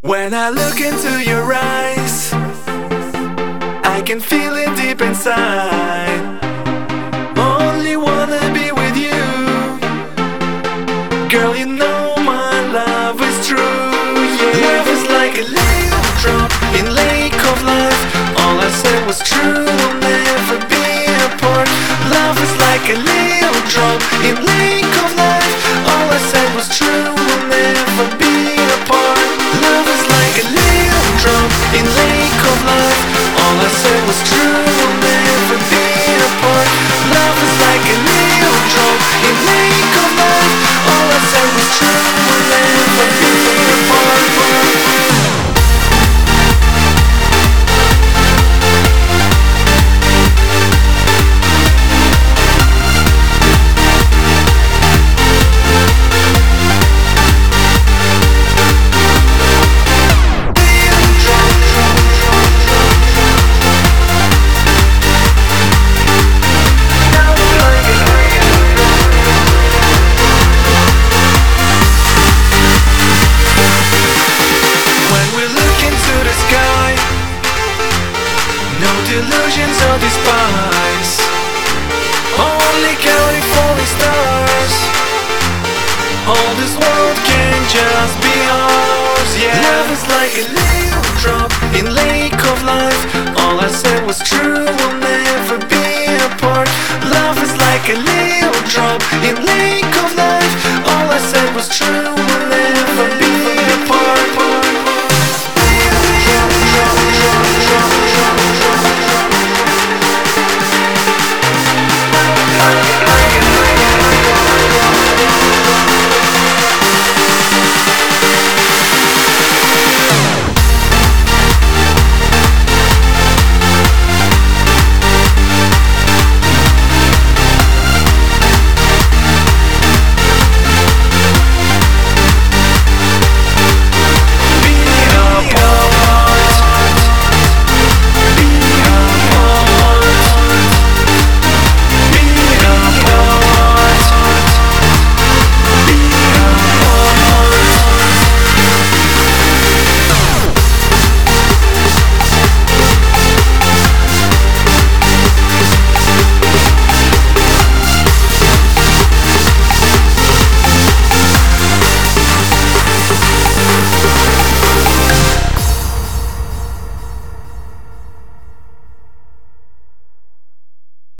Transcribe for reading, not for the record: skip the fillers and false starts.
When I look into your eyes, I can feel it deep inside. Only wanna be with you. Girl, you know my love is true, yeah. Love is like a little drop in lake of life. All I said was true, we'll never be apart. Love is like a little drop in lake of life. All I said was true, we'll never be apart. Love is like a little drop in lake of life. All I said was true, we'll never be apart. Love is like a little drop in lake of life. All I said was true, we'll never be apart. Illusions or despise, only counting falling stars. All this